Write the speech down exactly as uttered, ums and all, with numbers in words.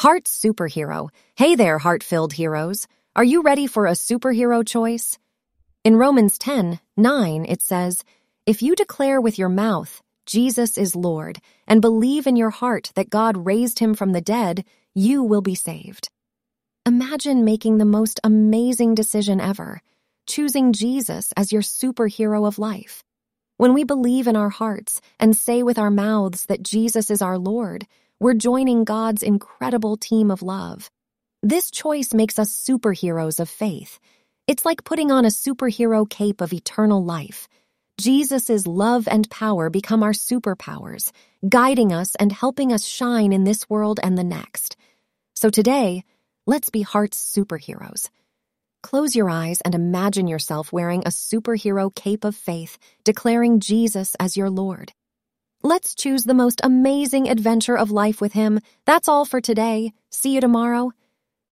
Heart Superhero. Hey there, heart-filled heroes. Are you ready for a superhero choice? In Romans ten nine, it says, "If you declare with your mouth, Jesus is Lord, and believe in your heart that God raised him from the dead, you will be saved." Imagine making the most amazing decision ever, choosing Jesus as your superhero of life. When we believe in our hearts and say with our mouths that Jesus is our Lord, we're joining God's incredible team of love. This choice makes us superheroes of faith. It's like putting on a superhero cape of eternal life. Jesus' love and power become our superpowers, guiding us and helping us shine in this world and the next. So today, let's be Heart's superheroes. Close your eyes and imagine yourself wearing a superhero cape of faith, declaring Jesus as your Lord. Let's choose the most amazing adventure of life with him. That's all for today. See you tomorrow.